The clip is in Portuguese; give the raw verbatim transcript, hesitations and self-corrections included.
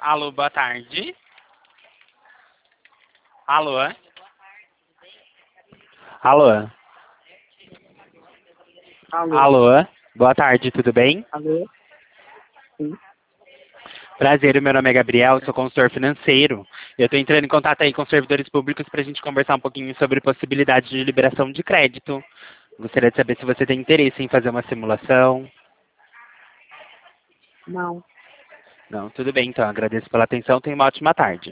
Alô, boa tarde. Alô? Alô? Alô? Alô? Boa tarde, tudo bem? Alô? Sim. Prazer, meu nome é Gabriel, sou consultor financeiro. Eu estou entrando em contato aí com os servidores públicos para a gente conversar um pouquinho sobre possibilidade de liberação de crédito. Gostaria de saber se você tem interesse em fazer uma simulação. Não. Não, tudo bem, então. Agradeço pela atenção. Tenha uma ótima tarde.